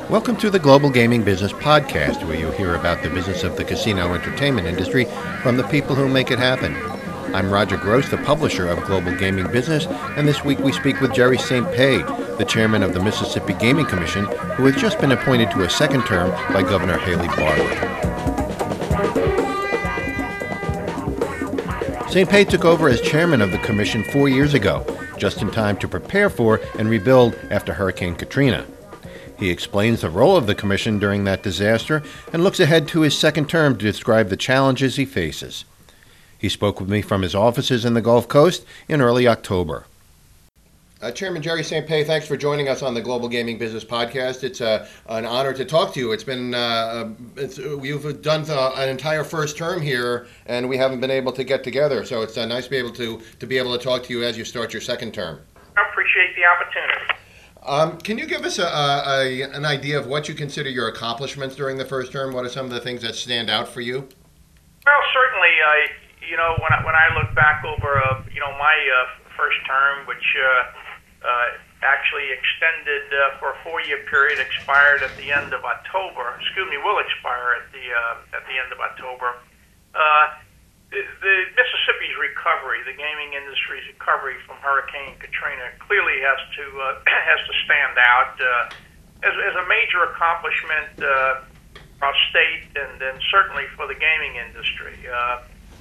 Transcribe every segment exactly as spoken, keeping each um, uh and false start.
Welcome to the Global Gaming Business Podcast, where you hear about the business of the casino entertainment industry from the people who make it happen. I'm Roger Gross, the publisher of Global Gaming Business, and this week we speak with Jerry Saint Pé, the chairman of the Mississippi Gaming Commission, who has just been appointed to a second term by Governor Haley Barbour. Saint Pé took over as chairman of the commission four years ago, just in time to prepare for and rebuild after Hurricane Katrina. He explains the role of the commission during that disaster and looks ahead to his second term to describe the challenges he faces. He spoke with me from his offices in the Gulf Coast in early October. Uh, Chairman Jerry Saint Pé, thanks for joining us on the Global Gaming Business Podcast. It's uh, an honor to talk to you. It's been uh, it's, you've done the, an entire first term here, and we haven't been able to get together. So it's uh, nice to be able to to be able to talk to you as you start your second term. I appreciate the opportunity. Um, can you give us a, a, an idea of what you consider your accomplishments during the first term? What are some of the things that stand out for you? Well, certainly, uh, you know, when I, when I look back over, uh, you know, my uh, first term, which uh, uh, actually extended uh, for a four-year period, expired at the end of October. Excuse me, will expire at the uh, at the end of October. Uh, The, the Mississippi's recovery, the gaming industry's recovery from Hurricane Katrina, clearly has to uh, has to stand out uh, as, as a major accomplishment uh, for our state and, and certainly for the gaming industry. Uh,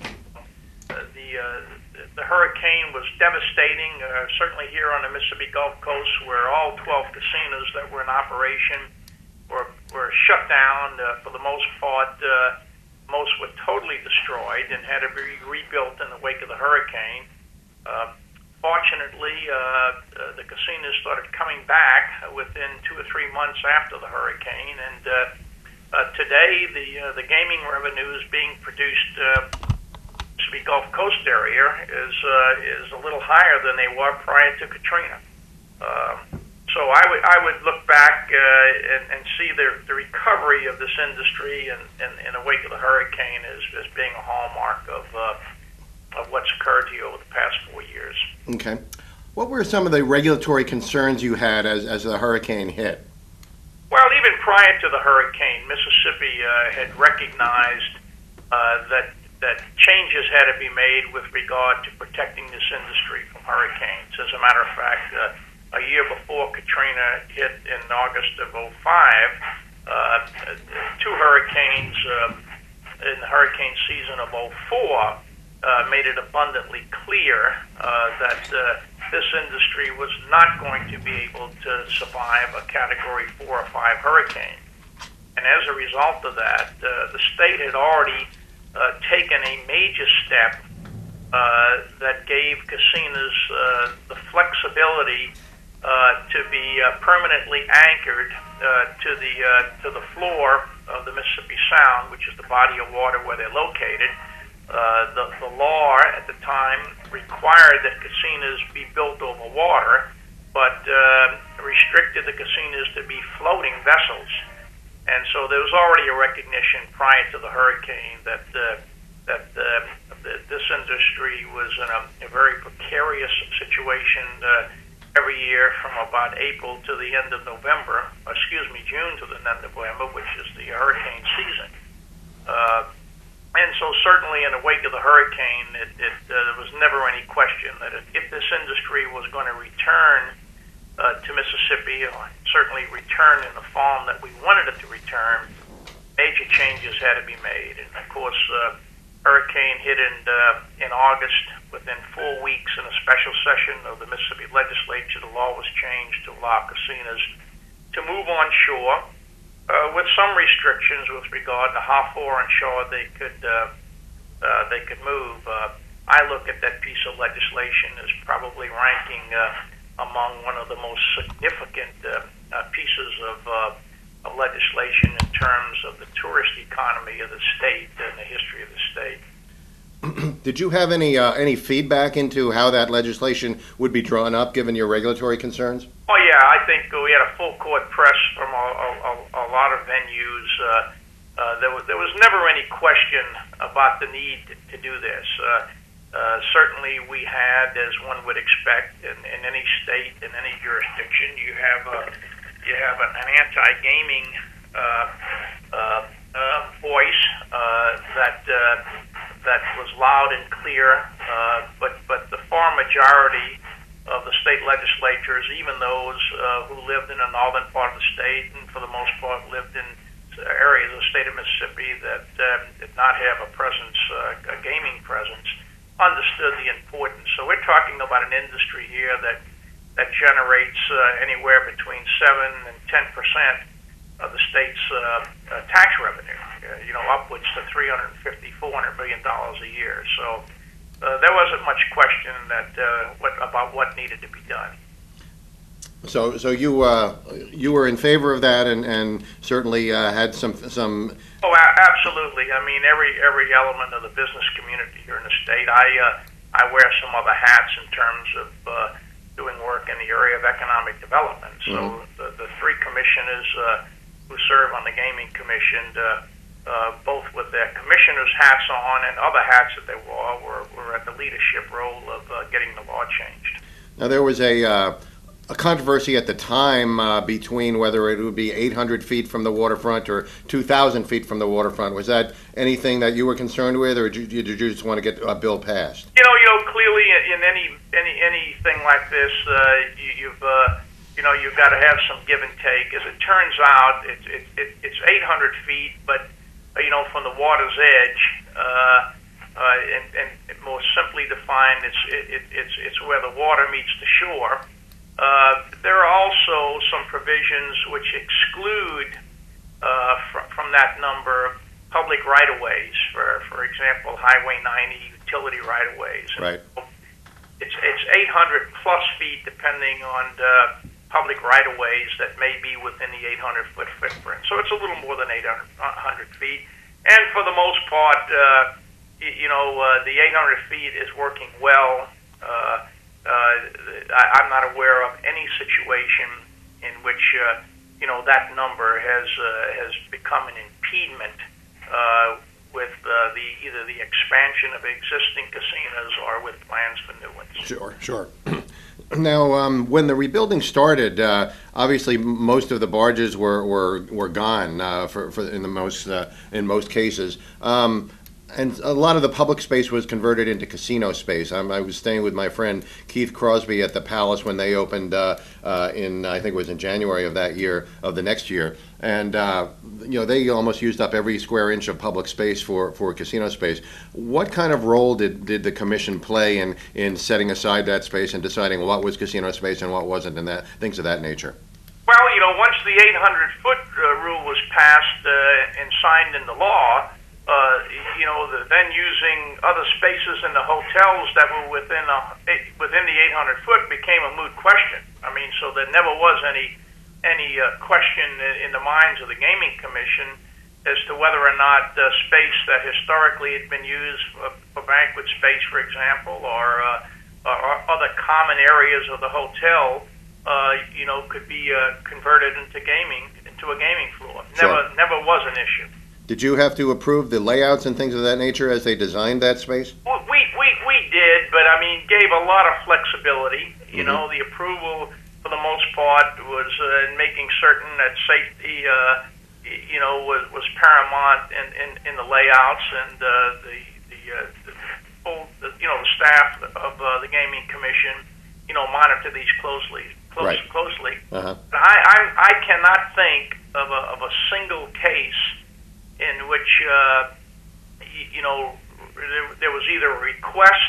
the uh, the hurricane was devastating, uh, certainly here on the Mississippi Gulf Coast, where all twelve casinos that were in operation were were shut down uh, for the most part. Uh, Most were totally destroyed and had to be rebuilt in the wake of the hurricane. Uh, fortunately, uh, uh, the casinos started coming back within two or three months after the hurricane, and uh, uh, today the uh, the gaming revenues being produced uh, in the Gulf Coast area is uh, is a little higher than they were prior to Katrina. Uh, So I would I would look back uh, and, and see the, the recovery of this industry and in, in the wake of the hurricane as, as being a hallmark of uh, of what's occurred here over the past four years. Okay. What were some of the regulatory concerns you had as, as the hurricane hit? Well, even prior to the hurricane, Mississippi uh, had recognized uh, that that changes had to be made with regard to protecting this industry from hurricanes. As a matter of fact, uh, a year before Katrina hit in August of oh five, uh, two hurricanes uh, in the hurricane season of oh four uh, made it abundantly clear uh, that uh, this industry was not going to be able to survive a Category four or five hurricane. And as a result of that, uh, the state had already uh, taken a major step uh, that gave casinos uh, the flexibility Uh, to be uh, permanently anchored uh, to the uh, to the floor of the Mississippi Sound, which is the body of water where they're located. Uh, the, the law at the time required that casinos be built over water, but uh, restricted the casinos to be floating vessels. And so there was already a recognition prior to the hurricane that uh, that uh, th- this industry was in a, a very precarious situation. Uh, every year from about April to the end of November, excuse me, June to the end of November, which is the hurricane season. Uh, and so certainly in the wake of the hurricane, it, it, uh, there was never any question that if, if this industry was going to return uh, to Mississippi, or certainly return in the form that we wanted it to return, major changes had to be made. And of course, uh, hurricane hit in, uh, in August. Within four weeks in a special session of the Mississippi legislature, the law was changed to allow casinos to move on shore uh, with some restrictions with regard to how far on shore they could uh, uh, they could move. Uh, I look at that piece of legislation as probably ranking uh, among one of the most significant uh, uh, pieces of, uh, of legislation in terms of the tourist economy of the state and the history of the state. Did you have any uh, any feedback into how that legislation would be drawn up, given your regulatory concerns? Oh yeah, I think we had a full court press from a, a, a lot of venues. Uh, uh, there was there was never any question about the need to, to do this. Uh, uh, certainly, we had, as one would expect, in, in any state, in any jurisdiction, you have a you have an, an anti-gaming uh, uh, uh, voice uh, that uh, that was loud and clear, uh, but but the far majority of the state legislatures, even those uh, who lived in the northern part of the state and for the most part lived in areas of the state of Mississippi that uh, did not have a presence, uh, a gaming presence, understood the importance. So we're talking about an industry here that that generates uh, anywhere between seven and ten percent of the state's uh, uh, tax revenue. Uh, you know, upwards to three hundred fifty, four hundred billion dollars a year. So. Uh, there wasn't much question that uh, what, about what needed to be done. So, so you uh, you were in favor of that, and, and certainly uh, had some some. Oh, a- absolutely. I mean, every every element of the business community here in the state. I uh, I wear some other hats in terms of uh, doing work in the area of economic development. So mm-hmm. the, the three commissioners uh, who serve on the Gaming Commission. Uh, Uh, both with their commissioners' hats on and other hats that they wore, were, were at the leadership role of uh, getting the law changed. Now, there was a, uh, a controversy at the time uh, between whether it would be eight hundred feet from the waterfront or two thousand feet from the waterfront. Was that anything that you were concerned with, or did you, did you just want to get a bill passed? You know, you know, clearly in any any anything like this, uh, you, you've uh, you know, you've got to have some give and take. As it turns out, it's it, it, it's eight hundred feet, but you know, from the water's edge, uh, uh, and, and more simply defined, it's it, it, it's it's where the water meets the shore. Uh, there are also some provisions which exclude uh, fr- from that number public right-of-ways. For for example, Highway ninety utility right-of-ways. Right. It's it's eight hundred plus feet, depending on the public right-of-ways that may be within the eight hundred foot footprint. So it's a little more than eight hundred feet. And for the most part, uh, you, you know, uh, the eight hundred feet is working well. Uh, uh, I, I'm not aware of any situation in which, uh, you know, that number has uh, has become an impediment uh, with uh, the either the expansion of existing casinos or with plans for new ones. Sure, sure. Now, um, when the rebuilding started, uh, obviously most of the barges were were, were gone uh, for, for in the most uh, in most cases, um, and a lot of the public space was converted into casino space. I'm, I was staying with my friend Keith Crosby at the Palace when they opened uh, uh, in I think it was in January of that year of the next year, and uh, you know they almost used up every square inch of public space for, for casino space. What kind of role did, did the commission play in, in setting aside that space and deciding what was casino space and what wasn't, and that things of that nature? Well, you know, once the eight hundred foot uh, rule was passed uh, and signed into law, uh, you know, the, then using other spaces in the hotels that were within a, within the eight hundred foot became a moot question. I mean, so there never was any any uh, question in the minds of the Gaming Commission as to whether or not uh, space that historically had been used for, for banquet space, for example, or, uh, or other common areas of the hotel, uh, you know, could be uh, converted into gaming, into a gaming floor. Never, Sure. never was an issue. Did you have to approve the layouts and things of that nature as they designed that space? Well, we, we, we did, but I mean, gave a lot of flexibility. You Mm-hmm. know, the approval for the most part was uh, making certain that safety, uh, y- you know, was, was paramount in, in, in the layouts, and uh, the the, uh, the full, the, you know, the staff of uh, the Gaming Commission, you know, monitor these closely, close, Right. closely. Uh-huh. I, I I cannot think of a of a single case in which uh, y- you know there, there was either a request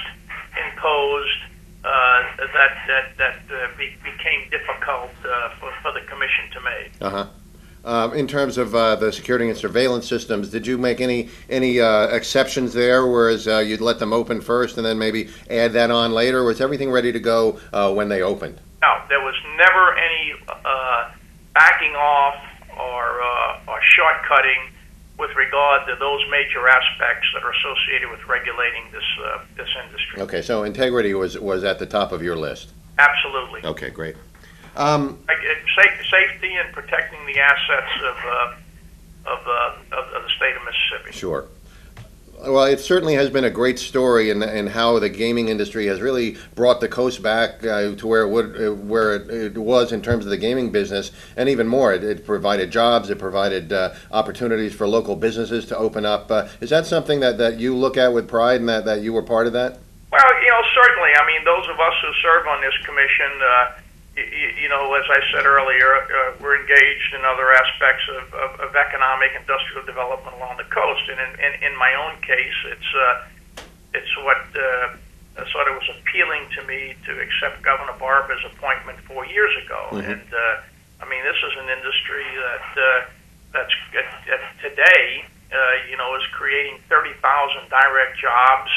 imposed uh, that that that uh, be, became difficult uh, for for the commission to make. Uh-huh. Um, in terms of uh, the security and surveillance systems, did you make any any uh, exceptions there, whereas uh, you'd let them open first and then maybe add that on later? Was everything ready to go uh, when they opened? No, there was never any uh, backing off or uh, or shortcutting with regard to those major aspects that are associated with regulating this uh, this industry. Okay, so integrity was was at the top of your list. Absolutely. Okay, great. Um, Like, uh, sa- safety and protecting the assets of uh, of, uh, of of the state of Mississippi. Sure. Well, it certainly has been a great story in, in how the gaming industry has really brought the coast back uh, to where it would, uh, where it, it was in terms of the gaming business, and even more. It, it provided jobs, it provided uh, opportunities for local businesses to open up. Uh, is that something that, that you look at with pride, and that, that you were part of that? Well, you know, certainly. I mean, those of us who serve on this commission, uh, you, you know, as I said earlier, uh, we're engaged in other aspects of, of, of economic, industrial development along the coast. And in, in, in my own case, it's uh, it's what uh, sort of was appealing to me to accept Governor Barber's appointment four years ago. Mm-hmm. And uh, I mean, this is an industry that uh, that's at, at today, uh, you know, is creating thirty thousand direct jobs.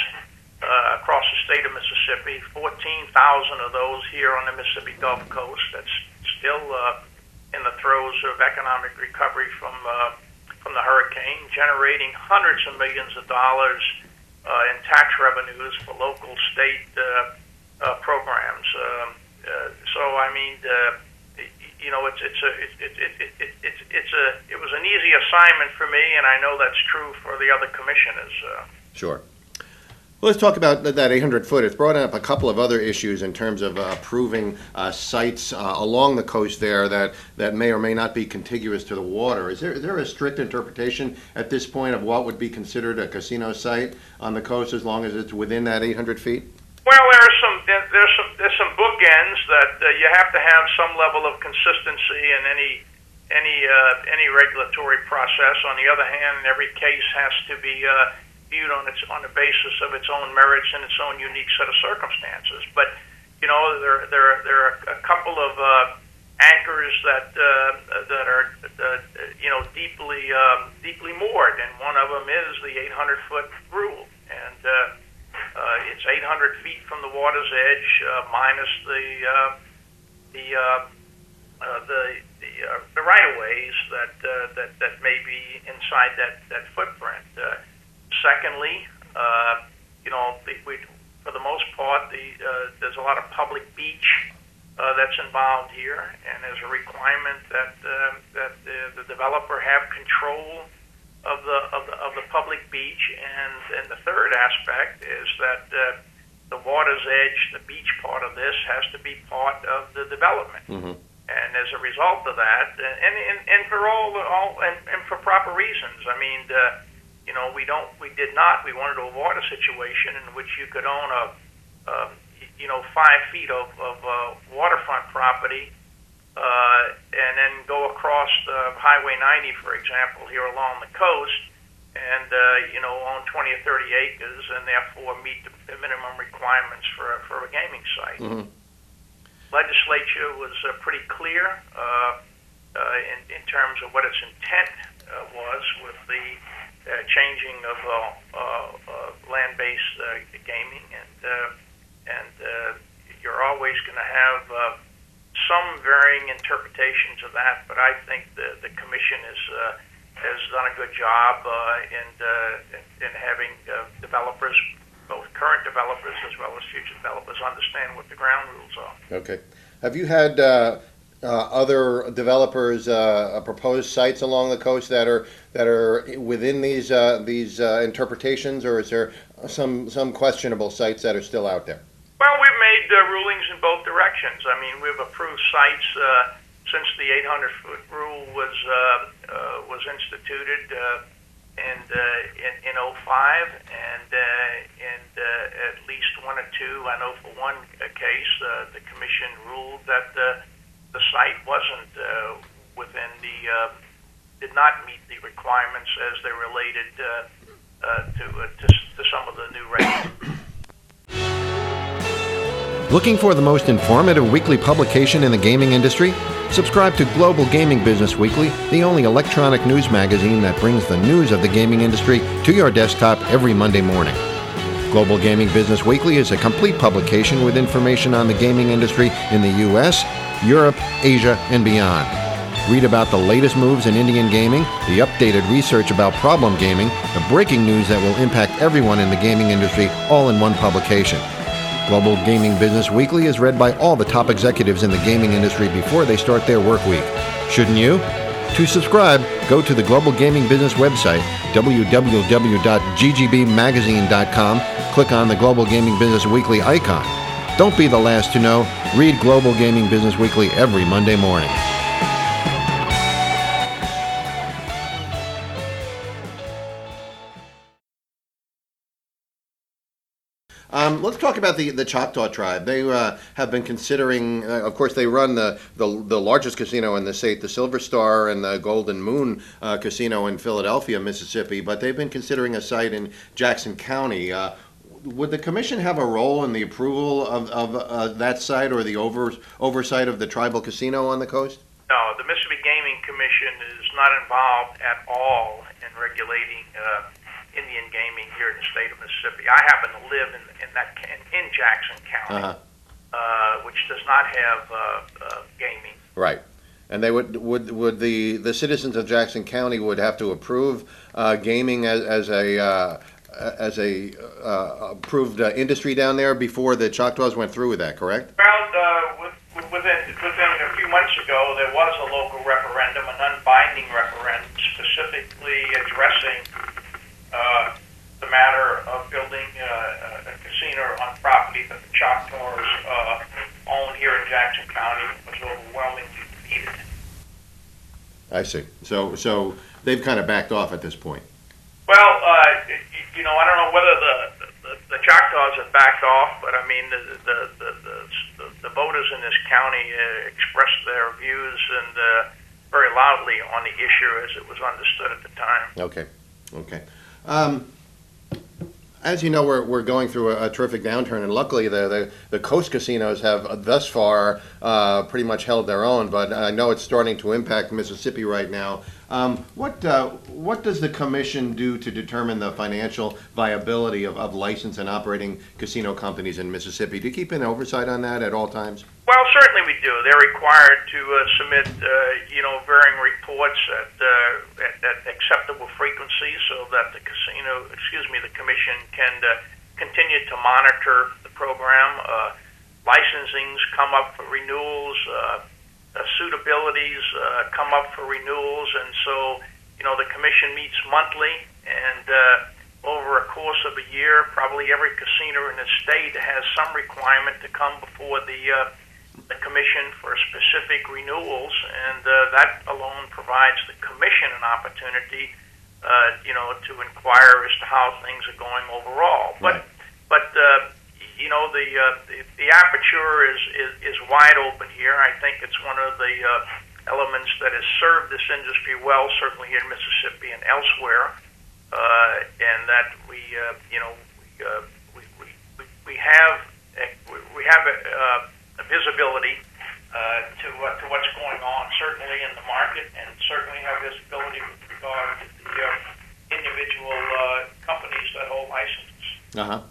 Uh, across the state of Mississippi, fourteen thousand of those here on the Mississippi Gulf Coast. That's still uh, in the throes of economic recovery from uh, from the hurricane, generating hundreds of millions of dollars uh, in tax revenues for local, state uh, uh, programs. Um, uh, so, I mean, uh, you know, it's it's a it, it, it, it, it, it's a it was an easy assignment for me, and I know that's true for the other commissioners. Uh, sure. Well, let's talk about that eight hundred foot. It's brought up a couple of other issues in terms of uh, approving uh, sites uh, along the coast there that, that may or may not be contiguous to the water. Is there is there a strict interpretation at this point of what would be considered a casino site on the coast as long as it's within that eight hundred feet? Well, there are some there's some there's some bookends that uh, you have to have some level of consistency in any any uh, any regulatory process. On the other hand, every case has to be uh, viewed on its on the basis of its own merits and its own unique set of circumstances. But you know, there there there are a couple of uh, anchors that uh, that are uh, you know deeply um, deeply moored, and one of them is the eight hundred foot rule, and uh, uh, it's eight hundred feet from the water's edge uh, minus the uh, the uh, uh, the the, uh, the right of ways that uh, that that may be inside that that footprint. Uh, Secondly, uh, you know, we, we, for the most part, the, uh, there's a lot of public beach uh, that's involved here, and there's a requirement that uh, that the, the developer have control of the of the of the public beach, and and the third aspect is that uh, the water's edge, the beach part of this, has to be part of the development. Mm-hmm. And as a result of that, and and, and for all all and, and for proper reasons, I mean. Uh, You know, we don't, we did not, we wanted to avoid a situation in which you could own a, um, you know, five feet of, of uh, waterfront property uh, and then go across uh, Highway ninety, for example, here along the coast and, uh, you know, own twenty or thirty acres and therefore meet the, the minimum requirements for, for a gaming site. Mm-hmm. Legislature was uh, pretty clear uh, uh, in, in terms of what its intent uh, was with the Uh, changing of uh, uh, uh, land-based uh, gaming, and uh, and uh, you're always going to have uh, some varying interpretations of that. But I think the the commission is uh, has done a good job uh, in, uh, in in having uh, developers, both current developers as well as future developers, understand what the ground rules are. Okay. Have you had Uh... Uh, other developers uh, propose sites along the coast that are that are within these uh, these uh, interpretations, or is there some some questionable sites that are still out there? Well, we've made uh, rulings in both directions. I mean, we've approved sites uh, since the eight hundred foot rule was uh, uh, was instituted uh, and uh, in in oh five, and uh, and uh, at least one or two. I know for one case, uh, the commission ruled that. Uh, The site wasn't uh, within the, uh, did not meet the requirements as they related uh, uh, to, uh, to to some of the new regs. Looking for the most informative weekly publication in the gaming industry? Subscribe to Global Gaming Business Weekly, the only electronic news magazine that brings the news of the gaming industry to your desktop every Monday morning. Global Gaming Business Weekly is a complete publication with information on the gaming industry in the U S, Europe, Asia, and beyond. Read about the latest moves in Indian gaming, the updated research about problem gaming, the breaking news that will impact everyone in the gaming industry, all in one publication. Global Gaming Business Weekly is read by all the top executives in the gaming industry before they start their work week. Shouldn't you? To subscribe, go to the Global Gaming Business website, w w w dot g g b magazine dot com, click on the Global Gaming Business Weekly icon. Don't be the last to know. Read Global Gaming Business Weekly every Monday morning. Um, let's talk about the, the Choctaw Tribe. They uh, have been considering, uh, of course, they run the, the the largest casino in the state, the Silver Star and the Golden Moon uh, Casino in Philadelphia, Mississippi, but they've been considering a site in Jackson County. Uh, would the commission have a role in the approval of, of uh, that site or the over, oversight of the tribal casino on the coast? No, the Mississippi Gaming Commission is not involved at all in regulating uh, Indian gaming here in the state of Mississippi. I happen to live in, in that in, in Jackson County, uh-huh. uh, which does not have uh, uh, gaming. Right, and they would would would the, the citizens of Jackson County would have to approve uh, gaming as as a uh, as a uh, approved uh, industry down there before the Choctaws went through with that. Correct? Well, uh, with, within within a few months ago, there was a local referendum, a non-binding referendum, specifically addressing Uh, the matter of building uh, a casino on property that the Choctaws uh, own here in Jackson County was overwhelmingly defeated. I see. So, so they've kind of backed off at this point. Well, uh, you know, I don't know whether the, the, the Choctaws have backed off, but I mean, the the the, the, the voters in this county uh, expressed their views and uh, very loudly on the issue as it was understood at the time. Okay. Okay. Um, as you know, we're we're going through a, a terrific downturn, and luckily the, the, the coast casinos have thus far uh, pretty much held their own. But I know it's starting to impact Mississippi right now. Um, what uh, what does the commission do to determine the financial viability of, of licensed and operating casino companies in Mississippi? Do you keep an oversight on that at all times? Well, certainly we do. They're required to uh, submit, uh, you know, varying reports at, uh, at, at acceptable frequencies so that the casino, excuse me, the commission can uh, continue to monitor the program. Uh, licensings come up for renewals. Uh, uh, suitabilities uh, come up for renewals. And so, you know, the commission meets monthly, and uh, over a course of a year, probably every casino in the state has some requirement to come before the uh, the commission for specific renewals, and uh, that alone provides the commission an opportunity, uh, you know, to inquire as to how things are going overall. But, right. but uh, you know, the, uh, the the aperture is, is is wide open here. I think it's one of the uh, elements that has served this industry well, certainly here in Mississippi and elsewhere, uh, and that we, uh, you know, we, uh, we, we we have we have a uh, visibility uh, to uh, to what's going on, certainly in the market, and certainly have visibility with regard to the uh, individual uh, companies that hold licenses. Uh-huh.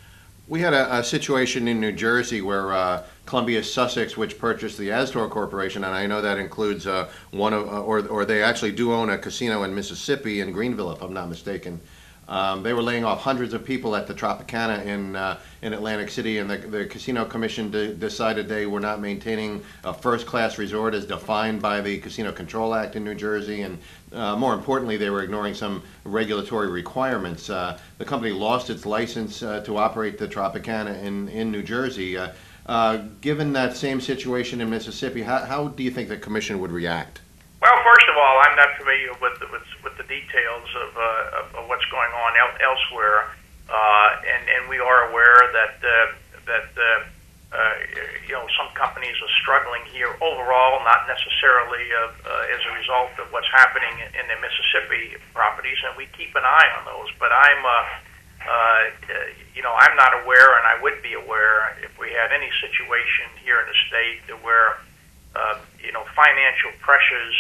We had a, a situation in New Jersey where uh, Columbia Sussex, which purchased the Astor Corporation, and I know that includes uh, one of, uh, or or they actually do own a casino in Mississippi, in Greenville, if I'm not mistaken. Um, they were laying off hundreds of people at the Tropicana in uh, in Atlantic City, and the, the Casino Commission de- decided they were not maintaining a first-class resort as defined by the Casino Control Act in New Jersey, and uh, more importantly, they were ignoring some regulatory requirements. Uh, the company lost its license uh, to operate the Tropicana in, in New Jersey. Uh, uh, given that same situation in Mississippi, how, how do you think the Commission would react? Well, first of all, I'm not familiar with the, with, with the details of, uh, of, of what's going on el- elsewhere, uh, and and we are aware that uh, that uh, uh, you know some companies are struggling here overall, not necessarily uh, uh, as a result of what's happening in, in the Mississippi properties, and we keep an eye on those. But I'm uh, uh, you know I'm not aware, and I would be aware if we had any situation here in the state where Uh, you know, financial pressures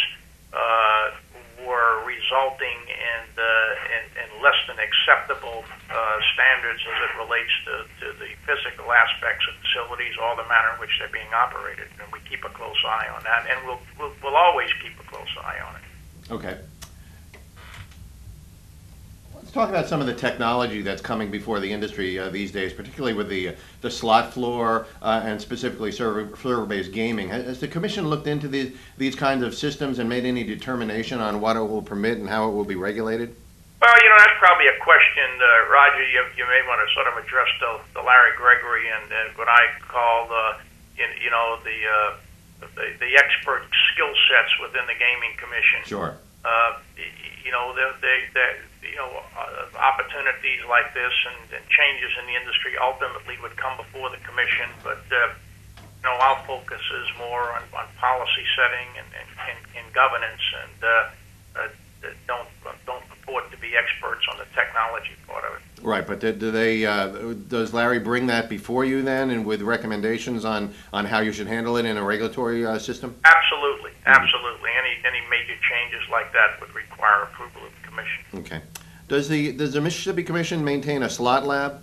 uh, were resulting in, uh, in, in less than acceptable uh, standards as it relates to, to the physical aspects of facilities, all the manner in which they're being operated. And we keep a close eye on that, and we'll, we'll, we'll always keep a close eye on it. Okay. talk about some of the technology that's coming before the industry uh, these days, particularly with the the slot floor uh, and specifically server, server-based gaming. Has, has the commission looked into these these kinds of systems and made any determination on what it will permit and how it will be regulated? Well, you know, that's probably a question, uh, Roger, you, you may want to sort of address to, to Larry Gregory and, and what I call the, you, you know, the, uh, the the expert skill sets within the Gaming Commission. Sure. Uh, you know, they, they, they, you know, uh, opportunities like this and, and changes in the industry ultimately would come before the commission. But uh, you know, our focus is more on, on policy setting and, and, and, and governance, and uh, uh, don't don't purport to be experts on the technology part of it. Right, but do, do they? Uh, does Larry bring that before you then, and with recommendations on, on how you should handle it in a regulatory uh, system? Absolutely, absolutely. Any any major changes like that would require approval of the commission. Okay. Does the does the Mississippi Commission maintain a slot lab?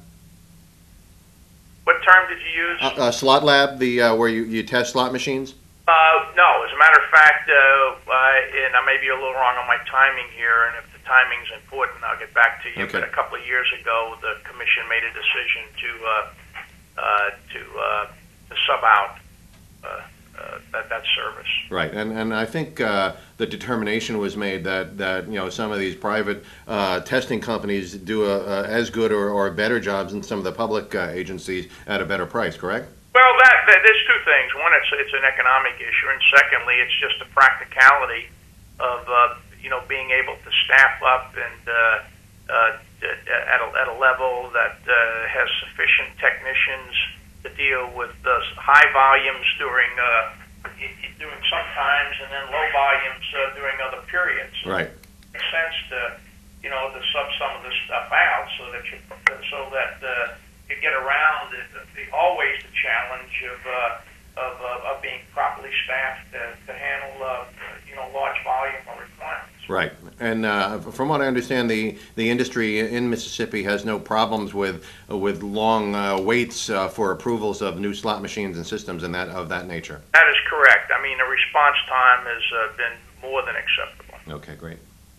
What term did you use? Uh, a slot lab, the uh, where you, you test slot machines? Uh, no. As a matter of fact, uh, uh, and I may be a little wrong on my timing here, and if the timing's important, I'll get back to you. Okay. But a couple of years ago, the commission made a decision to uh, uh, to, uh, to sub out uh, uh, that that service. Right, and and I think uh, the determination was made that, that you know some of these private uh, testing companies do a, a, as good or, or better jobs than some of the public uh, agencies at a better price. Correct? Well, that, that there's two things. One, it's it's an economic issue, and secondly, it's just a practicality of uh, you know being able to staff up and uh, uh, at a at a level that uh, has sufficient technicians to deal with uh, high volumes during uh, during some times, and then low volumes uh, during other periods. Right. It makes sense to you know to sub some of this stuff out so that you so that uh, you get around the, the, always the challenge of uh, of, uh, of being properly staffed to, to handle uh, you know large volume of requirements. Right, and uh, from what I understand, the the industry in Mississippi has no problems with with long uh, waits uh, for approvals of new slot machines and systems and that of that nature. That is correct. I mean, the response time has uh, been more than acceptable. Okay, great.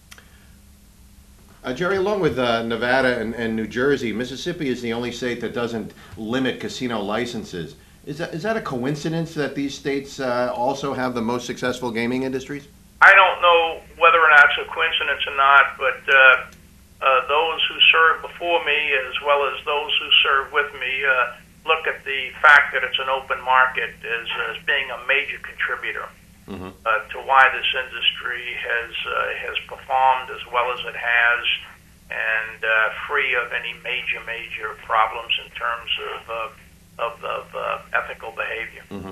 Uh, Jerry, along with uh, Nevada and, and New Jersey, Mississippi is the only state that doesn't limit casino licenses. Is that is that a coincidence that these states uh, also have the most successful gaming industries? I don't know whether or not it's a coincidence or not, but uh, uh, those who served before me, as well as those who served with me, uh, look at the fact that it's an open market as, as being a major contributor mm-hmm. uh, to why this industry has uh, has performed as well as it has, and uh, free of any major major problems in terms of uh, of, of uh, ethical behavior. Mm-hmm.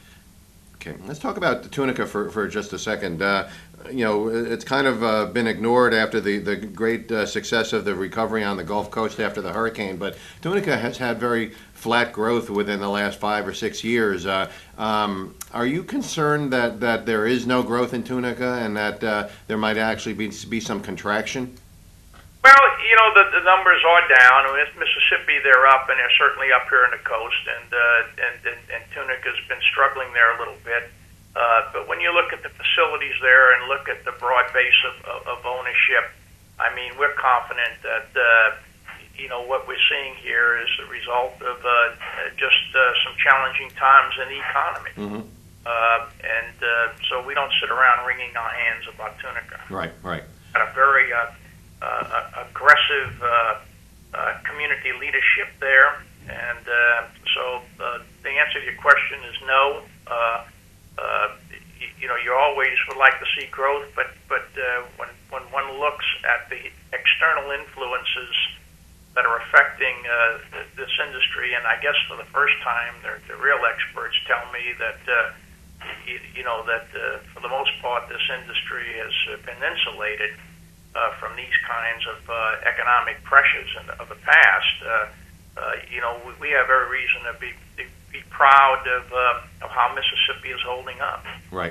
Okay, let's talk about Tunica for, for just a second. Uh, you know, it's kind of uh, been ignored after the, the great uh, success of the recovery on the Gulf Coast after the hurricane, but Tunica has had very flat growth within the last five or six years. Uh, um, are you concerned that, that there is no growth in Tunica and that uh, there might actually be, be some contraction? Well, you know, the, the numbers are down. I mean, in Mississippi, they're up, and they're certainly up here on the coast, and uh, and, and, and Tunica's been struggling there a little bit. Uh, but when you look at the facilities there and look at the broad base of, of, of ownership, I mean, we're confident that, uh, you know, what we're seeing here is the result of uh, just uh, some challenging times in the economy. Mm-hmm. Uh, and uh, so we don't sit around wringing our hands about Tunica. Right, right. Got a very... Uh, Uh, aggressive uh, uh, community leadership there, and uh, so uh, the answer to your question is no. Uh, uh, you, you know, you always would like to see growth, but but uh, when when one looks at the external influences that are affecting uh, th- this industry, and I guess for the first time, the, the real experts tell me that uh, you, you know that uh, for the most part, this industry has been insulated Uh, from these kinds of uh, economic pressures in the, of the past. Uh, uh, you know, we, we have every reason to be to be proud of uh, of how Mississippi is holding up. Right.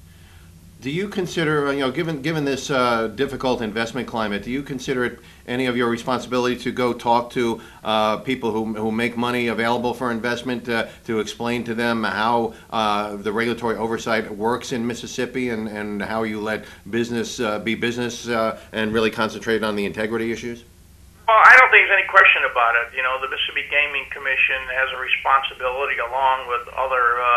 Do you consider, you know, given given this uh, difficult investment climate, do you consider it any of your responsibility to go talk to uh, people who who make money available for investment uh, to explain to them how uh, the regulatory oversight works in Mississippi and, and how you let business uh, be business uh, and really concentrate on the integrity issues? Well, I don't think there's any question about it. You know, the Mississippi Gaming Commission has a responsibility, along with other uh,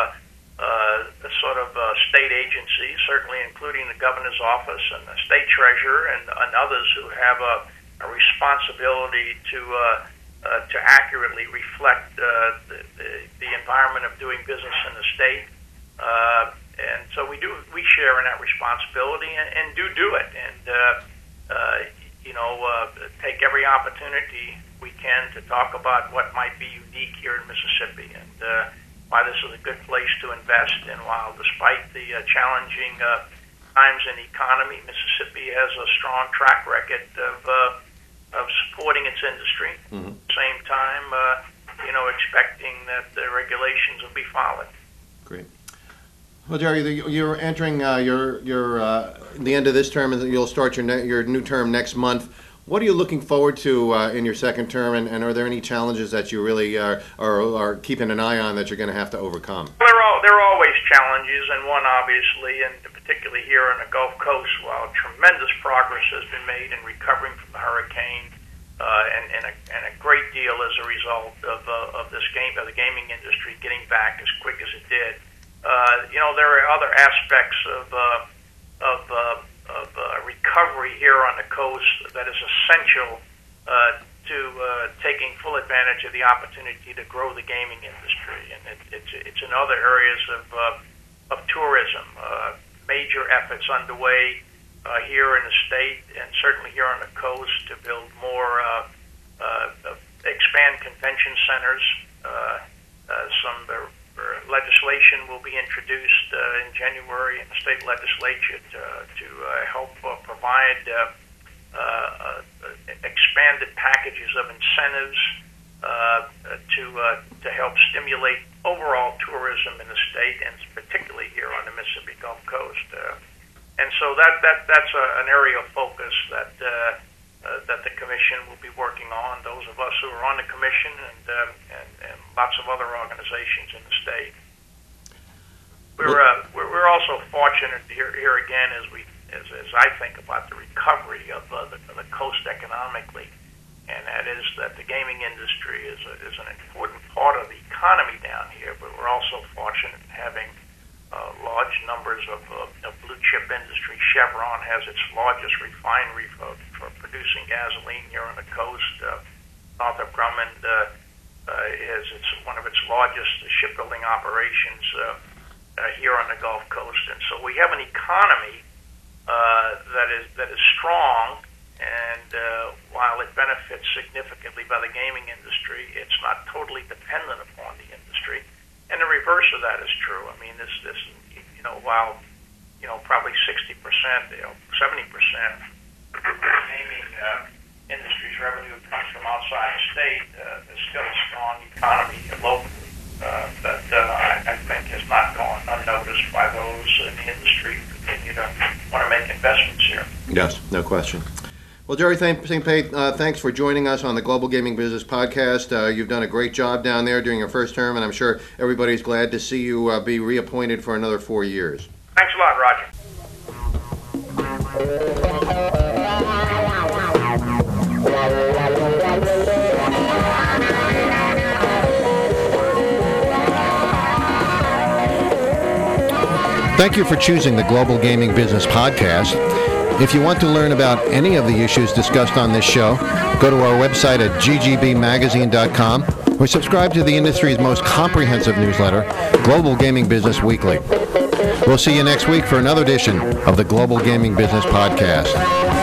uh, sort of uh, state agencies, certainly including the governor's office and the state treasurer and, and others who have a, a responsibility to uh, uh, to accurately reflect uh, the, the, the environment of doing business in the state. Uh, and so we do we share in that responsibility and, and do do it. And uh, uh, you know, uh, take every opportunity we can to talk about what might be unique here in Mississippi and uh, why this is a good place to invest. And while despite the uh, challenging uh, times in the economy, Mississippi has a strong track record of uh, of supporting its industry. Mm-hmm. At the same time, uh, you know, expecting that the regulations will be followed. Great. Well, Jerry, you're entering uh, your your uh, the end of this term, and you'll start your ne- your new term next month. What are you looking forward to uh, in your second term, and, and are there any challenges that you really are, are, are keeping an eye on that you're going to have to overcome? There are there are always challenges, and one obviously, and particularly here on the Gulf Coast, while tremendous progress has been made in recovering from the hurricane, uh, and and a, and a great deal as a result of uh, of this game of the gaming industry getting back as quick as it did. Uh, you know, there are other aspects of uh, of, uh, of uh, recovery here on the coast that is essential uh, to uh, taking full advantage of the opportunity to grow the gaming industry, and it, it's it's in other areas of uh, of tourism. Uh, major efforts underway uh, here in the state, and certainly here on the coast, to build more, uh, uh, expand convention centers. Uh, uh, some. Uh, legislation will be introduced uh, in January in the state legislature to, to uh, help uh, provide uh, uh, uh, expanded packages of incentives uh, to uh, to help stimulate overall tourism in the state, and particularly here on the Mississippi Gulf Coast. Uh, and so that, that that's a, an area of focus that uh, uh, that the commission will be working on. Those of us who are on the commission, and um, and, and lots of other organizations in the state. We're uh, we're, we're also fortunate here here again as we as, as I think about the recovery of uh, the, the coast economically, and that is that the gaming industry is a, is an important part of the economy down here. But we're also fortunate in having uh, large numbers of, of, of blue chip industry. Chevron has its largest refinery for, for producing gasoline here on the coast. Uh, Northrop Grumman uh, uh, is it's one of its largest shipbuilding operations uh, uh, here on the Gulf Coast, and so we have an economy uh, that is that is strong. And uh, while it benefits significantly by the gaming industry, it's not totally dependent upon the industry. And the reverse of that is true. I mean, this, this, you know, while, you know, probably sixty percent, you know, seventy percent of the gaming uh, industry's revenue comes from outside the state, uh, there's still a strong economy locally uh, that uh, I, I think has not gone unnoticed by those in the industry who continue to want to make investments here. Yes, no question. Well, Jerry Saint Pate, uh, thanks for joining us on the Global Gaming Business Podcast. Uh, you've done a great job down there during your first term, and I'm sure everybody's glad to see you uh, be reappointed for another four years. Thanks a lot, Roger. Thank you for choosing the Global Gaming Business Podcast. If you want to learn about any of the issues discussed on this show, go to our website at g g b magazine dot com or subscribe to the industry's most comprehensive newsletter, Global Gaming Business Weekly. We'll see you next week for another edition of the Global Gaming Business Podcast.